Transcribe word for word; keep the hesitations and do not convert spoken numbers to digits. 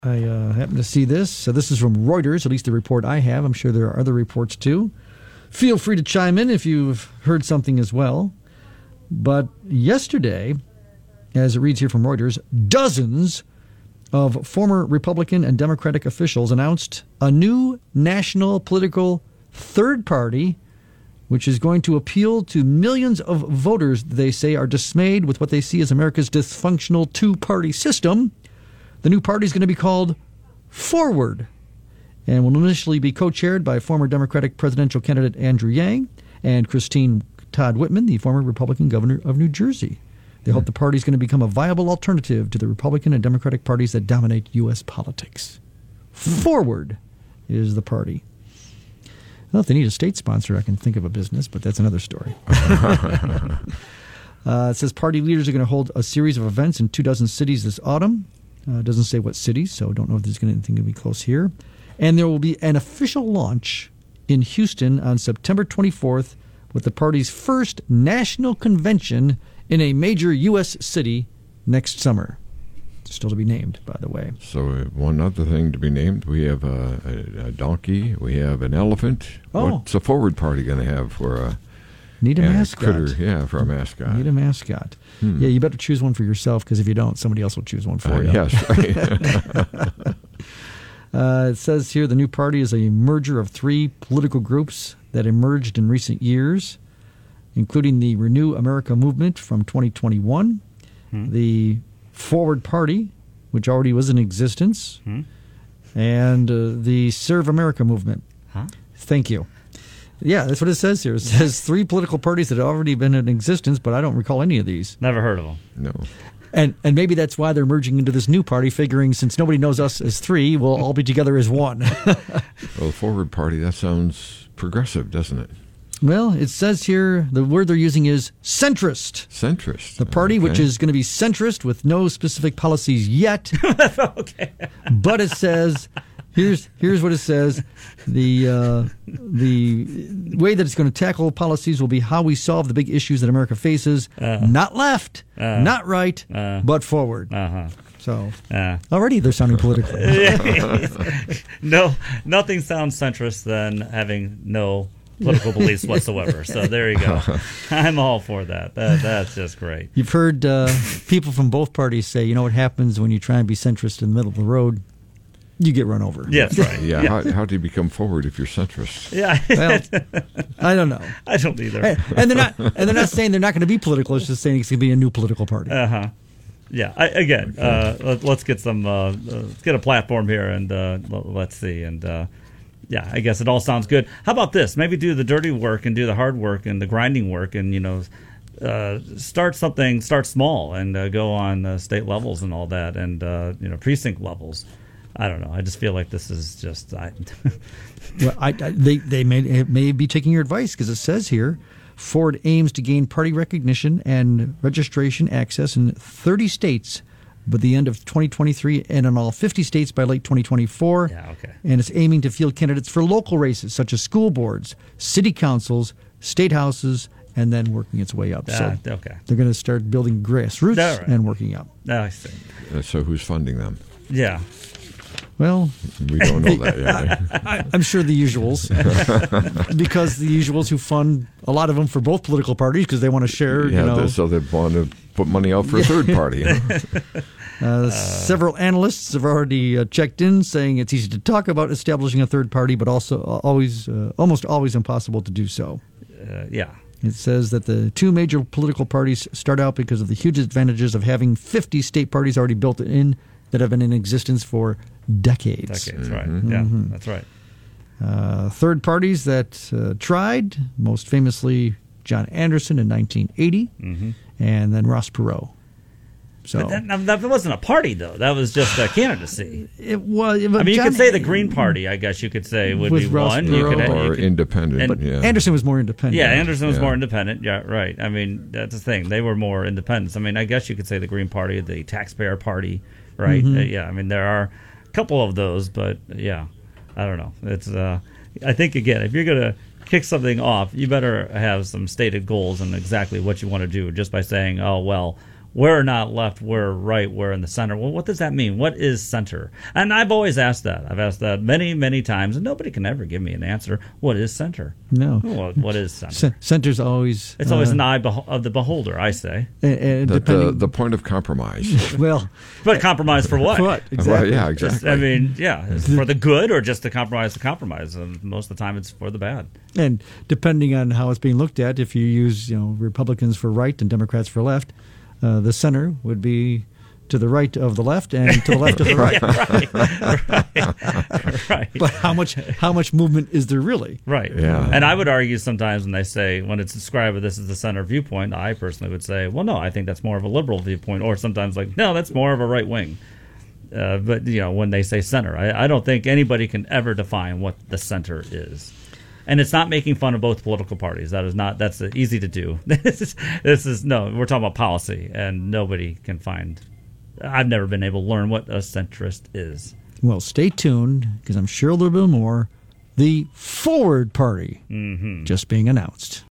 I uh, happen to see this. So this is from Reuters, at least the report I have. I'm sure there are other reports too. Feel free to chime in if you've heard something as well. But yesterday, as it reads here from Reuters, dozens of former Republican and Democratic officials announced a new national political third party, which is going to appeal to millions of voters they say are dismayed with what they see as America's dysfunctional two-party system. The new party is going to be called Forward and will initially be co-chaired by former Democratic presidential candidate Andrew Yang and Christine Todd Whitman, the former Republican governor of New Jersey. They hope the party is going to become a viable alternative to the Republican and Democratic parties that dominate U S politics. Forward is the party. Well, if they need a state sponsor, I can think of a business, but that's another story. uh, it says party leaders are going to hold a series of events in two dozen cities this autumn. Uh, it doesn't say what cities, so I don't know if there's going to anything to be close here. And there will be an official launch in Houston on September twenty-fourth with the party's first national convention in a major U S city next summer. It's still to be named, by the way. So uh, one other thing to be named, we have a, a, a donkey, we have an elephant. Oh. What's the Forward Party going to have for a, Need a a mascot. critter? Yeah, for a mascot. Need a mascot. Hmm. Yeah, you better choose one for yourself, because if you don't, somebody else will choose one for Uh, you. yes, right. uh, it says here the new party is a merger of three political groups that emerged in recent years, including the Renew America movement from twenty twenty-one, hmm. the Forward Party, which already was in existence, hmm. and uh, the Serve America movement. Huh? Thank you. Yeah, that's what it says here. It says three political parties that have already been in existence, but I don't recall any of these. Never heard of them. No. And and maybe that's why they're merging into this new party, figuring since nobody knows us as three, we'll all be together as one. Well, the Forward Party, that sounds progressive, doesn't it? Well, it says here the word they're using is centrist. Centrist. The party, okay. which is going to be centrist with no specific policies yet. Okay. But it says, here's here's what it says: the uh, the way that it's going to tackle policies will be how we solve the big issues that America faces. Uh, not left, uh, not right, uh, but forward. Uh-huh. So uh. already they're sounding political. No, nothing sounds centrist than having no political beliefs whatsoever. So there you go. I'm all for that. that that's just great. You've heard uh, people from both parties say, you know what happens when you try and be centrist in the middle of the road? You get run over. Yes, right. Yeah, yeah. How, how do you become forward if you're centrist? Yeah. Well, I don't know. I don't either. And, and they're not and they're not saying they're not going to be political. It's just saying it's going to be a new political party. Uh-huh. Yeah. I, again, uh, let, let's get some uh, uh, let's get a platform here and uh, let's see and uh, yeah, I guess it all sounds good. How about this? Maybe do the dirty work and do the hard work and the grinding work and, you know, uh, start something, start small and uh, go on uh, state levels and all that and, uh, you know, precinct levels. I don't know. I just feel like this is just... I well, I, I, they, they may, may be taking your advice because it says here, Ford aims to gain party recognition and registration access in thirty states by the end of twenty twenty-three and in all fifty states by late twenty twenty-four. Yeah, okay. And it's aiming to field candidates for local races such as school boards, city councils, state houses, and then working its way up. Ah, so okay. They're going to start building grassroots Right. and working up. Oh, I see. Uh, so who's funding them? Yeah. Well, we don't know that yet. I, I'm sure the usuals, because the usuals who fund a lot of them for both political parties because they want to share. Yeah, you know, so they want to put money out for a third party. uh, uh, several analysts have already uh, checked in, saying it's easy to talk about establishing a third party, but also uh, always, uh, almost always impossible to do so. Uh, yeah. It says that the two major political parties start out because of the huge advantages of having fifty state parties already built in that have been in existence for decades. Decades, right. Mm-hmm. Yeah, that's right. Uh, third parties that uh, tried, most famously John Anderson in nineteen eighty, mm-hmm. and then Ross Perot. So but that, that wasn't a party, though. That was just a candidacy. It was. I mean, you John, could say the Green Party, I guess you could say, would with be Ross one. Perot. You could, you or could, independent. and, yeah. Anderson was more independent. Yeah, Anderson was yeah. more independent. Yeah, right. I mean, that's the thing. They were more independent. I mean, I guess you could say the Green Party, the Taxpayer Party, right? Mm-hmm. Uh, yeah, I mean, there are a couple of those, but yeah, I don't know. It's. Uh, I think, again, if you're going to kick something off, you better have some stated goals and exactly what you want to do just by saying, oh, well, we're not left, we're right, we're in the center. Well, what does that mean? What is center? And I've always asked that. I've asked that many, many times, and nobody can ever give me an answer. What is center? No. What, what is center? C- center's always... It's always uh, an eye beho- of the beholder, I say. And, and The, the, depending, the point of compromise. well, But compromise for what? for what? Well, Exactly. yeah, It's- exactly. I mean, yeah, it's for the good or just to compromise the compromise. And most of the time, it's for the bad. And depending on how it's being looked at, if you use you know Republicans for right and Democrats for left, uh, the center would be to the right of the left and to the left of the right. right, right, right. But how much how much movement is there really? Right. Yeah. And I would argue sometimes when they say, when it's described as this is the center viewpoint, I personally would say, well, no, I think that's more of a liberal viewpoint. Or sometimes like, no, that's more of a right wing. Uh, but, you know, when they say center, I, I don't think anybody can ever define what the center is. And it's not making fun of both political parties. That is not, that's easy to do. This is, this is, no, we're talking about policy, and nobody can find, I've never been able to learn what a centrist is. Well, stay tuned because I'm sure a little bit more. The Forward Party Mm-hmm. just being announced.